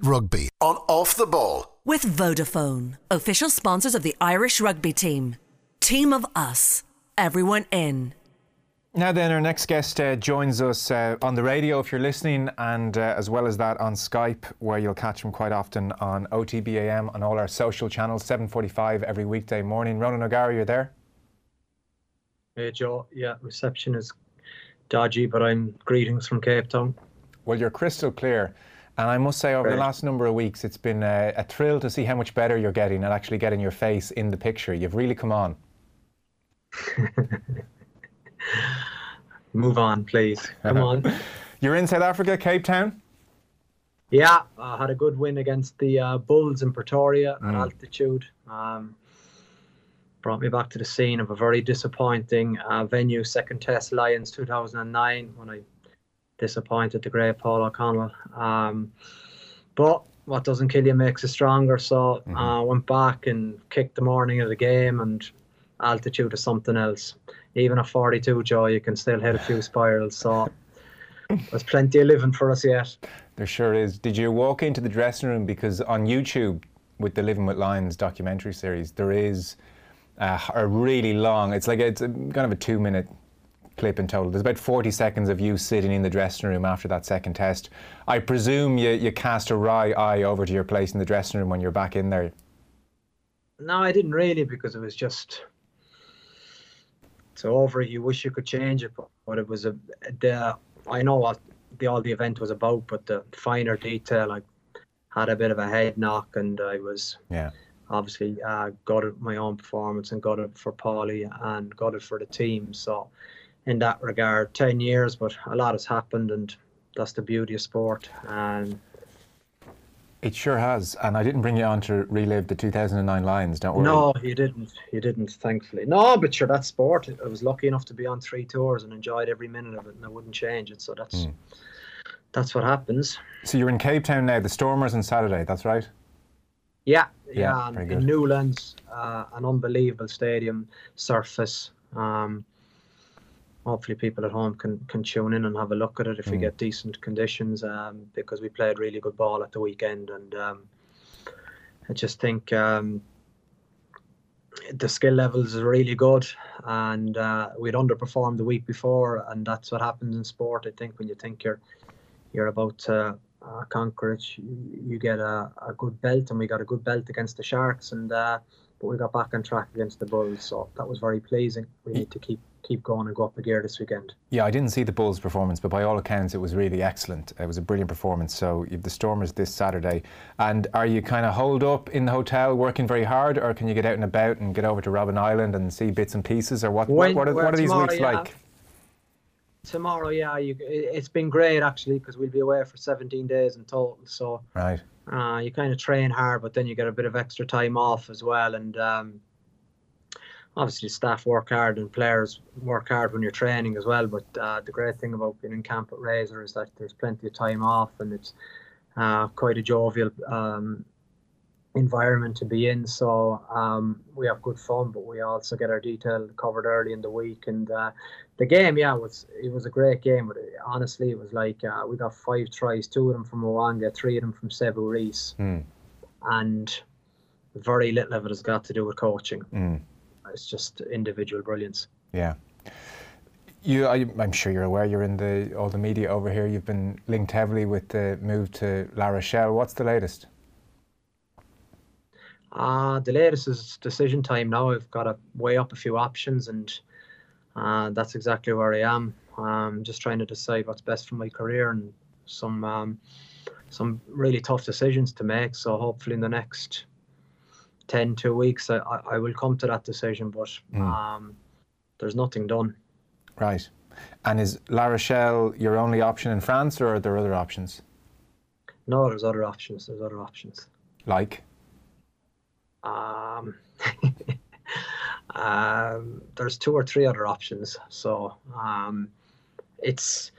Rugby on Off the Ball. With Vodafone, official sponsors of the Irish rugby team. Team of us, everyone in. Now then, our next guest joins us on the radio if you're listening, and as well as that on Skype, where you'll catch him quite often on OTBAM on all our social channels, 7:45 every weekday morning. Ronan O'Gara, you're there? Hey Joe, yeah, reception is dodgy, but I'm greetings from Cape Town. Well, you're crystal clear, and I must say over the last number of weeks it's been a thrill to see how much better you're getting at actually getting your face in the picture. You've really come on. Move on, please. Come on. You're in South Africa, Cape Town? Yeah, I had a good win against the Bulls in Pretoria at altitude. Brought me back to the scene of a very disappointing venue, second test, Lions 2009, when I disappointed the great Paul O'Connell. But what doesn't kill you makes you stronger. So I went back and kicked the morning of the game, and altitude is something else. Even at 42, Joe, you can still hit a few spirals. So there's plenty of living for us yet. There sure is. Did you walk into the dressing room? Because on YouTube, with the Living with Lions documentary series, there is a really long, it's kind of a 2-minute clip in total. There's about 40 seconds of you sitting in the dressing room after that second test. I presume you cast a wry eye over to your place in the dressing room when you're back in there. No, I didn't really, because it was just, it's over. You wish you could change it, but it was I know what the event was about, but the finer detail, I had a bit of a head knock, and I was obviously gutted my own performance and gutted for Paulie and gutted for the team. So in that regard, 10 years, but a lot has happened, and that's the beauty of sport. And it sure has. And I didn't bring you on to relive the 2009 Lions, don't worry. No, you didn't, thankfully. No, but sure, that's sport. I was lucky enough to be on 3 tours and enjoyed every minute of it, and I wouldn't change it. So that's what happens. So you're in Cape Town now. The Stormers on Saturday, that's right? Yeah, very good. In Newlands, an unbelievable stadium, surface. Hopefully people at home can tune in and have a look at it if we get decent conditions, because we played really good ball at the weekend, and I just think the skill levels are really good, and we'd underperformed the week before, and that's what happens in sport. I think when you think you're about to conquer it, you get a good belt, and we got a good belt against the Sharks, and but we got back on track against the Bulls, so that was very pleasing. We need to keep going and go up a gear this weekend. Yeah, I didn't see the Bulls' performance, but by all accounts it was really excellent. It was a brilliant performance. So you've the Stormers this Saturday, and are you kind of holed up in the hotel working very hard, or can you get out and about and get over to Robben Island and see bits and pieces, or what are these weeks like? Tomorrow, it's been great actually, because we'll be away for 17 days in total. So right, you kind of train hard, but then you get a bit of extra time off as well, and obviously staff work hard and players work hard when you're training as well. But the great thing about being in camp at Razor is that there's plenty of time off, and it's quite a jovial environment to be in. So we have good fun, but we also get our detail covered early in the week. And the game, it was a great game. But honestly, it was like we got 5 tries, 2 of them from Mwanga, 3 of them from Sevu Reece, and very little of it has got to do with coaching. It's just individual brilliance. Yeah. I'm sure you're aware, you're in all the media over here. You've been linked heavily with the move to La Rochelle. What's the latest? The latest is decision time now. I've got to weigh up a few options, and that's exactly where I am. Just trying to decide what's best for my career, and some really tough decisions to make. So hopefully in the next 2 weeks I will come to that decision, but there's nothing done. Right. And is La Rochelle your only option in France, or are there other options? No, there's other options. Like? There's 2 or 3 other options. So it's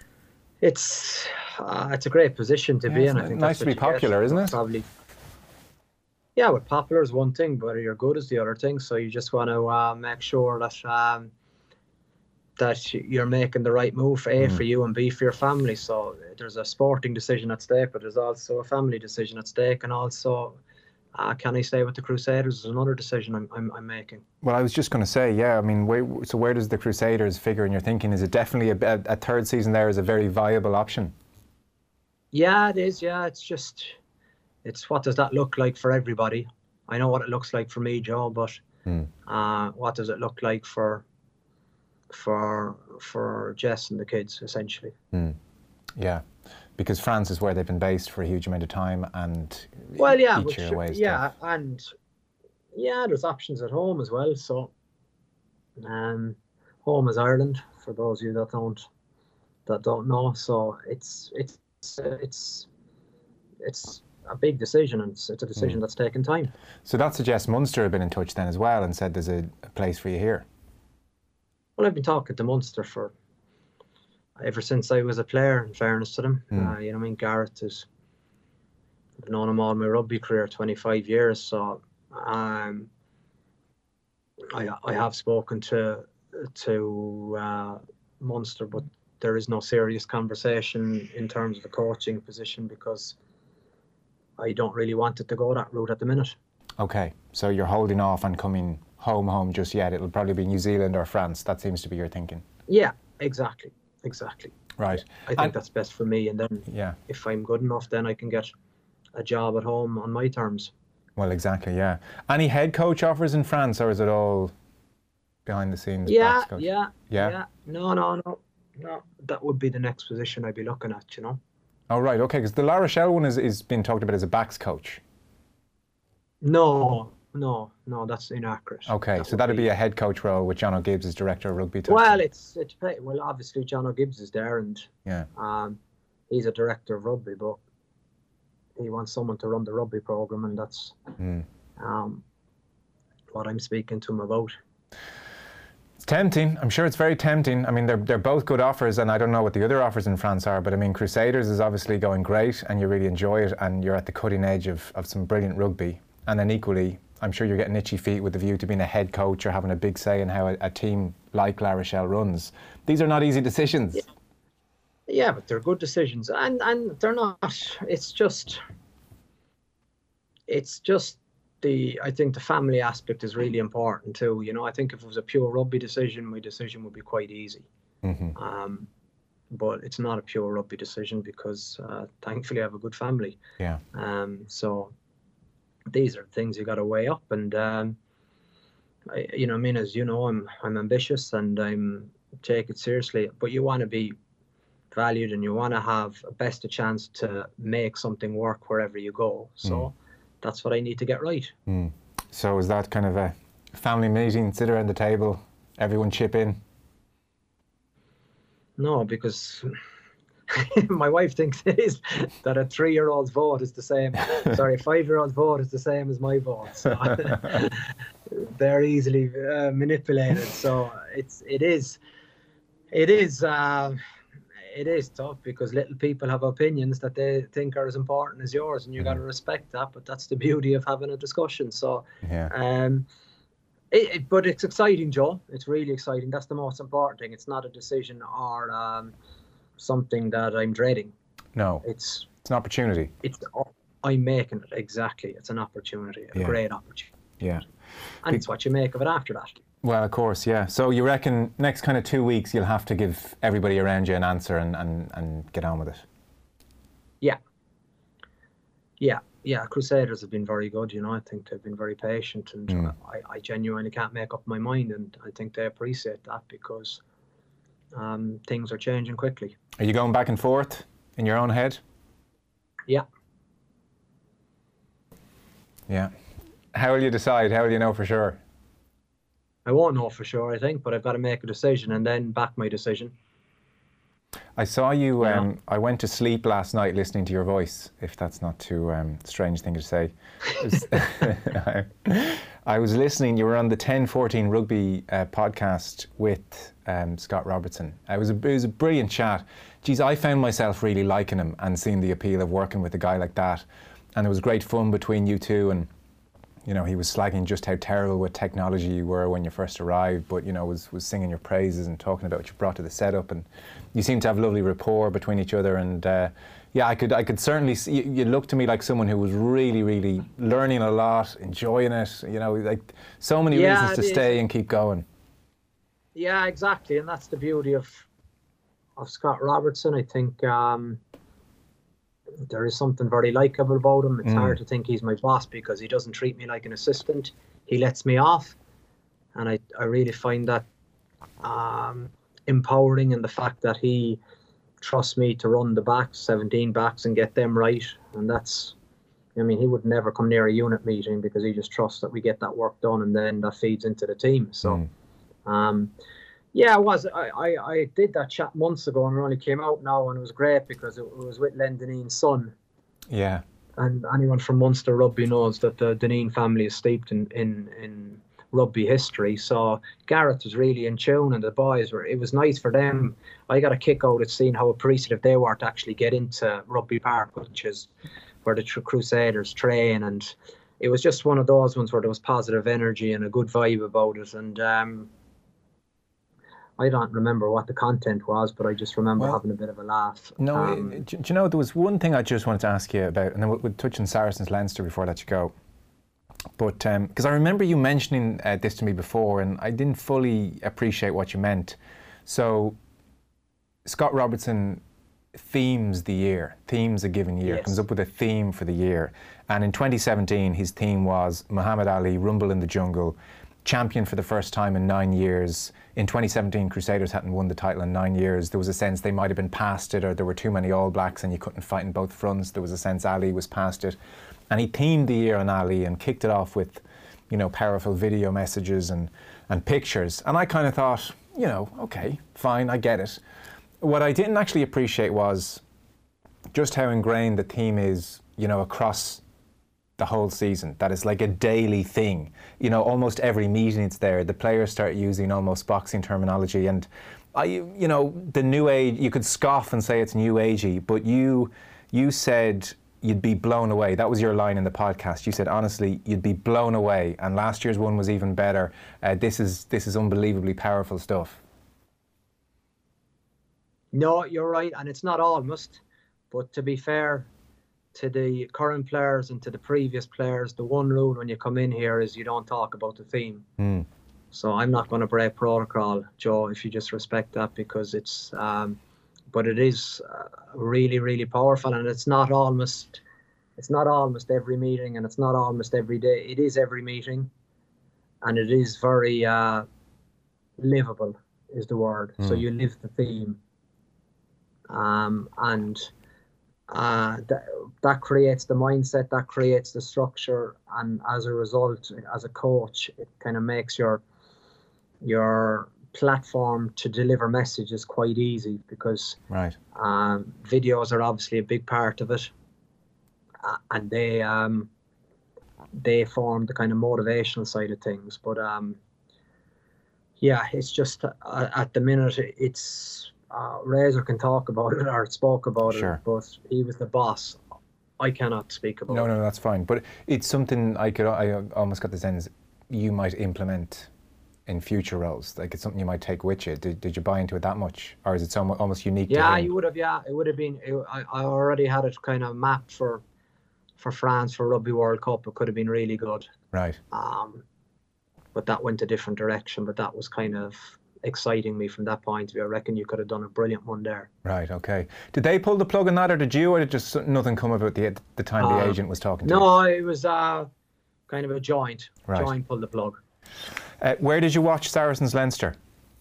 a great position to be in. I think nice to be popular, isn't it? Probably. Yeah, but popular is one thing, but you're good is the other thing. So you just want to make sure that that you're making the right move for A, for you, and B, for your family. So there's a sporting decision at stake, but there's also a family decision at stake, and also can I stay with the Crusaders is another decision I'm making. Well, I was just going to say, yeah, I mean, where does the Crusaders figure in your thinking? Is it definitely a third season there is a very viable option? Yeah, it is. Yeah, it's what does that look like for everybody? I know what it looks like for me, Joe, but what does it look like for Jess and the kids, essentially? Yeah, because France is where they've been based for a huge amount of time, and each year away is tough. And there's options at home as well. So, home is Ireland for those of you that don't know. So it's a big decision, and it's a decision that's taken time. So that suggests Munster have been in touch then as well and said there's a place for you here. Well, I've been talking to Munster for ever since I was a player, in fairness to them. You know what I mean? Gareth I've known him all my rugby career, 25 years. So I have spoken to Munster, but there is no serious conversation in terms of a coaching position because I don't really want it to go that route at the minute. Okay, so you're holding off on coming home just yet. It'll probably be New Zealand or France. That seems to be your thinking. Yeah, exactly. Right. I think that's best for me, and then if I'm good enough, then I can get a job at home on my terms. Well, exactly, yeah. Any head coach offers in France, or is it all behind the scenes? Yeah. No. That would be the next position I'd be looking at, you know. Oh, right, okay, because the La Rochelle one is being talked about as a backs coach. No, that's inaccurate. Okay, so that'd be a head coach role with John O'Gibbs as director of rugby. Well, obviously John O'Gibbs is there, and he's a director of rugby, but he wants someone to run the rugby program, and that's what I'm speaking to him about. It's tempting. I'm sure it's very tempting. I mean, they're both good offers, and I don't know what the other offers in France are, but I mean, Crusaders is obviously going great, and you really enjoy it, and you're at the cutting edge of some brilliant rugby. And then equally, I'm sure you're getting itchy feet with the view to being a head coach or having a big say in how a team like La Rochelle runs. These are not easy decisions. Yeah, but they're good decisions, and they're not. It's just I think the family aspect is really important too. You know, I think if it was a pure rugby decision, my decision would be quite easy. But it's not a pure rugby decision because thankfully I have a good family. Yeah. So these are things you got to weigh up, and you know, I mean, as you know, I'm ambitious and I'm take it seriously. But you want to be valued, and you want to have a best a chance to make something work wherever you go. So that's what I need to get right. So is that kind of a family meeting, sit around the table, everyone chip in? No, because my wife thinks it is that a 3-year-old's vote is the same. Sorry, a 5-year-old's vote is the same as my vote. So they're easily manipulated. So it is tough because little people have opinions that they think are as important as yours, and you got to respect that. But that's the beauty of having a discussion. So, but it's exciting, Joe. It's really exciting. That's the most important thing. It's not a decision or something that I'm dreading. No, it's an opportunity. I'm making it, exactly. It's an opportunity, a great opportunity. Yeah, and it's what you make of it after that. Well, of course, yeah. So you reckon next kind of 2 weeks you'll have to give everybody around you an answer and get on with it? Yeah. Crusaders have been very good, you know. I think they've been very patient, and I genuinely can't make up my mind, and I think they appreciate that because things are changing quickly. Are you going back and forth in your own head? Yeah. How will you decide? How will you know for sure? I won't know for sure, I think, but I've got to make a decision and then back my decision. I saw you, I went to sleep last night listening to your voice, if that's not too strange thing to say. I was listening, you were on the 10-14 Rugby podcast with Scott Robertson. It was a brilliant chat. Geez, I found myself really liking him and seeing the appeal of working with a guy like that. And it was great fun between you two, and he was slagging just how terrible with technology you were when you first arrived, but was singing your praises and talking about what you brought to the setup, and you seem to have lovely rapport between each other. And I could certainly see you look to me like someone who was really, really learning a lot, enjoying it. Like so many reasons to stay and keep going. Yeah, exactly, and that's the beauty of Scott Robertson. I think there is something very likeable about him. It's hard to think he's my boss because he doesn't treat me like an assistant. He lets me off, and I really find that empowering, in the fact that he trusts me to run the backs, 17 backs, and get them right. And that's, he would never come near a unit meeting because he just trusts that we get that work done, and then that feeds into the team. So yeah, it was. I did that chat months ago, and it only came out now, and it was great because it was with Len Dineen's son. Yeah. And anyone from Munster rugby knows that the Dineen family is steeped in rugby history. So Gareth was really in tune, and the boys were. It was nice for them. I got a kick out of seeing how appreciative they were to actually get into Rugby Park, which is where the Crusaders train, and it was just one of those ones where there was positive energy and a good vibe about it. And I don't remember what the content was, but I just remember having a bit of a laugh. No, do you know, there was one thing I just wanted to ask you about, and then we'll touch on Saracens Leinster before I let you go. But because I remember you mentioning this to me before, and I didn't fully appreciate what you meant. So Scott Robertson themes the year, themes a given year, comes up with a theme for the year. And in 2017, his theme was Muhammad Ali, Rumble in the Jungle, champion for the first time in 9 years. In 2017, Crusaders hadn't won the title in 9 years. There was a sense they might have been past it, or there were too many All Blacks and you couldn't fight in both fronts. There was a sense Ali was past it. And he themed the year on Ali and kicked it off with, powerful video messages and pictures. And I kind of thought, okay, fine, I get it. What I didn't actually appreciate was just how ingrained the theme is, across the whole season. That is like a daily thing. Almost every meeting it's there. The players start using almost boxing terminology, and the new age, you could scoff and say it's new agey, but you said you'd be blown away. That was your line in the podcast. You said, honestly, you'd be blown away, and last year's one was even better. This is unbelievably powerful stuff. No, you're right, and it's not almost, but to be fair to the current players and to the previous players, the one rule when you come in here is you don't talk about the theme. So I'm not going to break protocol, Joe, if you just respect that, because it's but it is really, really powerful, and it's not almost every meeting, and it's not almost every day. It is every meeting, and it is very livable is the word. So you live the theme, and that creates the mindset, that creates the structure, and as a result, as a coach, it kind of makes your platform to deliver messages quite easy, because videos are obviously a big part of it, and they form the kind of motivational side of things. But it's just at the minute it's Razor can talk about it or spoke about it, but he was the boss. I cannot speak about it. No, that's fine. But it's something I almost got the sense you might implement in future roles. Like, it's something you might take with you. Did you buy into it that much, or is it almost unique to him? You would have. Yeah, it would have been. I already had it kind of mapped for France for Rugby World Cup. It could have been really good. Right. But that went a different direction. But that was kind of exciting me from that point of view. I reckon you could have done a brilliant one there. Right, okay. Did they pull the plug on that, or did you, or did just nothing come of it at the time the agent was talking to you? No, it was kind of a joint. Right. Joint pulled the plug. Where did you watch Saracens Leinster?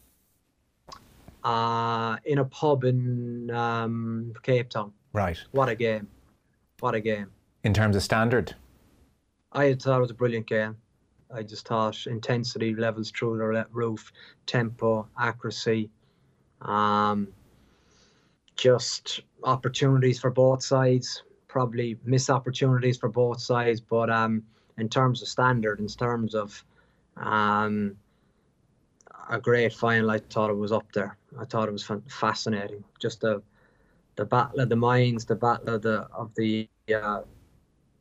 In a pub in Cape Town. Right. What a game. What a game. In terms of standard? I thought it was a brilliant game. I just thought intensity levels through the roof, tempo, accuracy, just opportunities for both sides, probably missed opportunities for both sides. But in terms of standard, in terms of a great final, I thought it was up there. I thought it was fascinating. Just the battle of the minds, the battle of the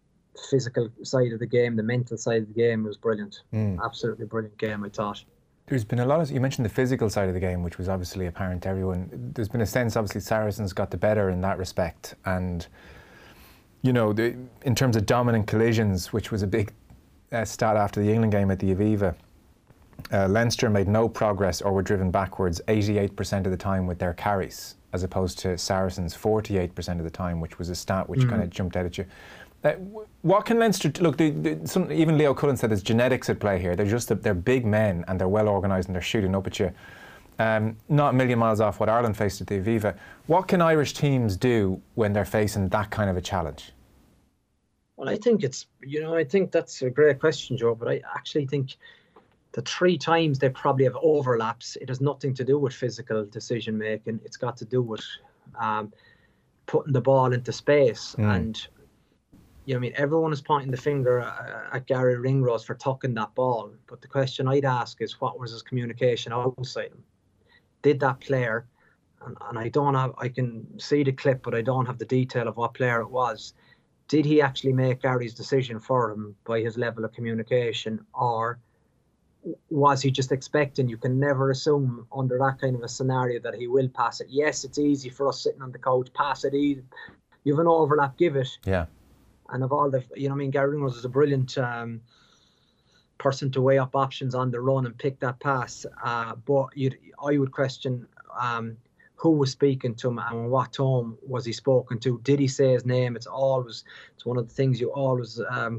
physical side of the game, the mental side of the game was brilliant. Absolutely brilliant game, I thought. There's been a lot of, you mentioned the physical side of the game, which was obviously apparent to everyone. There's been a sense, obviously, Saracens got the better in that respect. And, you know, in terms of dominant collisions, which was a big stat after the England game at the Aviva, Leinster made no progress or were driven backwards 88% of the time with their carries, as opposed to Saracens 48% of the time, which was a stat which kind of jumped out at you. What can Leinster look? Even Leo Cullen said there's genetics at play here. They're big men and they're well organised and they're shooting up at you. Not a million miles off what Ireland faced at the Aviva. What can Irish teams do when they're facing that kind of a challenge? Well, I think I think that's a great question, Joe. But I actually think the 3 times they probably have overlaps, it has nothing to do with physical decision making. It's got to do with putting the ball into space and. You know, I mean, everyone is pointing the finger at Gary Ringrose for tucking that ball. But the question I'd ask is, what was his communication outside him? Did that player, and I can see the clip, but I don't have the detail of what player it was. Did he actually make Gary's decision for him by his level of communication? Or was he just expecting? You can never assume under that kind of a scenario that he will pass it. Yes, it's easy for us sitting on the couch, pass it easy. You have an overlap, give it. Yeah. And of all the, Gary Ringrose is a brilliant person to weigh up options on the run and pick that pass. But I would question who was speaking to him and what tone was he spoken to. Did he say his name? It's one of the things you always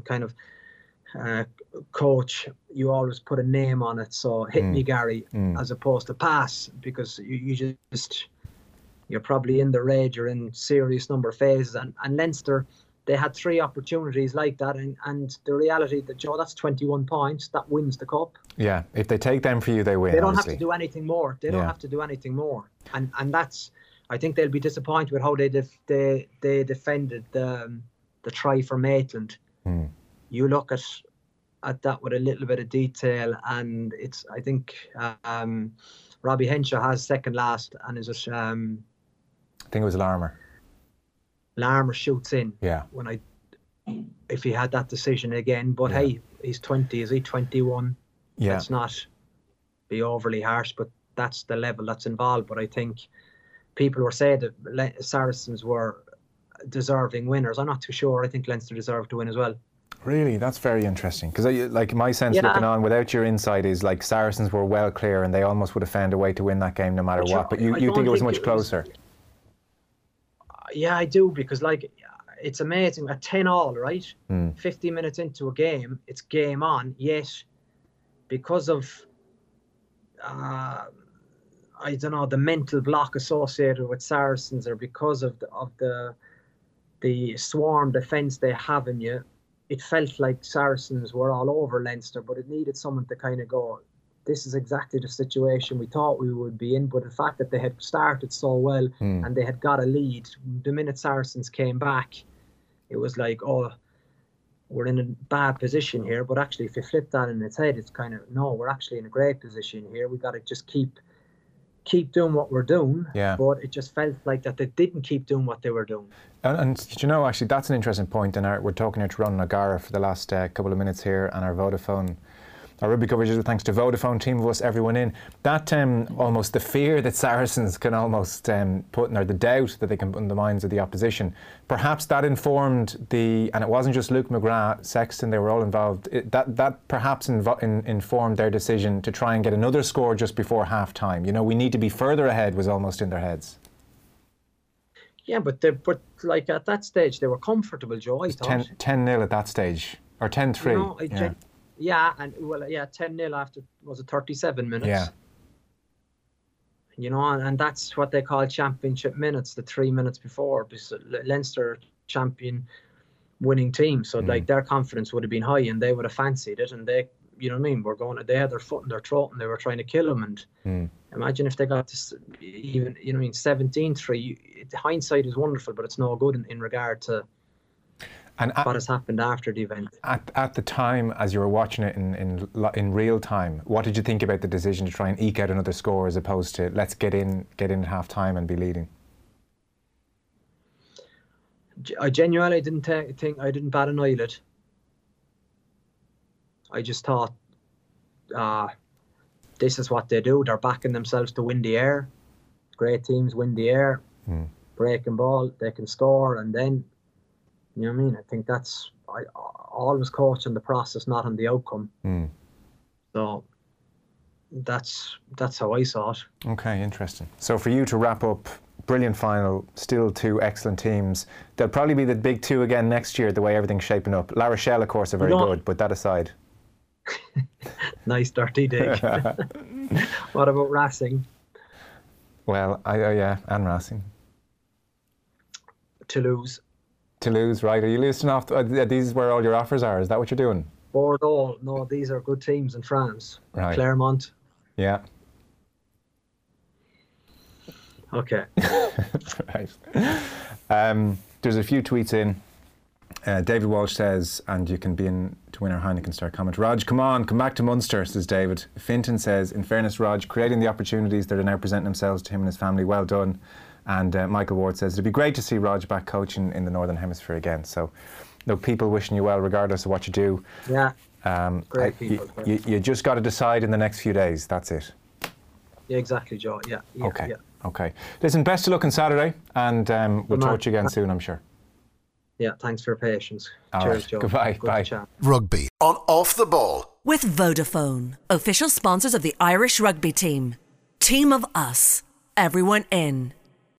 coach. You always put a name on it. So hit me, Gary, as opposed to pass, because you're probably in the rage. You're in serious number of phases. And Leinster, they had 3 opportunities like that, and the reality that, Joe, that's 21 points. That wins the cup. Yeah, if they take them for you, they win. They don't have to do anything more. They don't have to do anything more, and that's. I think they'll be disappointed with how they defended the try for Maitland. You look at that with a little bit of detail, and it's. I think Robbie Henshaw has second last, and is it? I think it was Larmer. Larmer shoots in. Yeah. If he had that decision again, but hey, he's 20. Is he 21? Yeah. Let's not be overly harsh, but that's the level that's involved. But I think people were saying that Saracens were deserving winners. I'm not too sure. I think Leinster deserved to win as well. Really, that's very interesting, because my sense looking on without your insight is like Saracens were well clear and they almost would have found a way to win that game no matter what. But you think it was much closer? Yeah, I do, because it's amazing at 10-all, right? 50 minutes into a game, it's game on. Yet, because of I don't know, the mental block associated with Saracens, or because of the swarm defence they have in you, it felt like Saracens were all over Leinster, but it needed someone to kind of go, this is exactly the situation we thought we would be in. But the fact that they had started so well and they had got a lead, the minute Saracens came back, it was like, oh, we're in a bad position here. But actually, if you flip that in its head, it's kind of, no, we're actually in a great position here. We got to just keep doing what we're doing. Yeah. But it just felt like that they didn't keep doing what they were doing. And actually, that's an interesting point. And we're talking to Ronan O'Gara for the last couple of minutes here, and our rugby coverage is thanks to Vodafone, team of us, everyone in. That almost the fear that Saracens can almost put in, or the doubt that they can put in the minds of the opposition, perhaps that informed and it wasn't just Luke McGrath, Sexton, they were all involved, that perhaps informed their decision to try and get another score just before half-time. We need to be further ahead was almost in their heads. Yeah, but at that stage, they were comfortable, Joe, I thought. 10-0 at that stage, or 10-3. Yeah, and 10-0 after, was it 37 minutes? Yeah. And that's what they call championship minutes, the 3 minutes before, because Leinster champion winning team. So their confidence would have been high and they would have fancied it, and they, they had their foot in their throat and they were trying to kill them. And imagine if they got to even, 17-3. Hindsight is wonderful, but it's no good in regard to what has happened after the event. At the time, as you were watching it in real time, what did you think about the decision to try and eke out another score as opposed to let's get in at half time and be leading? I genuinely didn't think, I didn't bat an eyelid. I just thought, this is what they do. They're backing themselves to win the air. Great teams win the air, breaking ball, they can score, and then, you know what I mean? I think I always coach on the process, not on the outcome. So that's how I saw it. Okay, interesting. So for you to wrap up, brilliant final, still two excellent teams. They'll probably be the big two again next year, the way everything's shaping up. La Rochelle, of course, are very good, but that aside. Nice dirty dig. What about Racing? Well, yeah, and Racing. Toulouse, right? Are you listing off? These is where all your offers are. Is that what you're doing? Bordeaux. No, these are good teams in France. Right. Clermont. Yeah. Okay. Right. There's a few tweets in. David Walsh says, and you can be in to win our Heineken Star comment. Rog, come on, come back to Munster, says David. Finton says, in fairness, Rog, creating the opportunities that are now presenting themselves to him and his family, well done. And Michael Ward says, it'd be great to see Rog back coaching in the Northern Hemisphere again. So, look, people wishing you well, regardless of what you do. Yeah, great people. You just got to decide in the next few days, that's it. Yeah, exactly, Joe. Yeah. Okay. Listen, best of luck on Saturday, and we'll talk to you again soon, I'm sure. Yeah, thanks for your patience. All Cheers, right. Joe. Goodbye. Good Bye. to chat. Rugby on Off the Ball. With Vodafone, official sponsors of the Irish rugby team. Team of us, everyone in.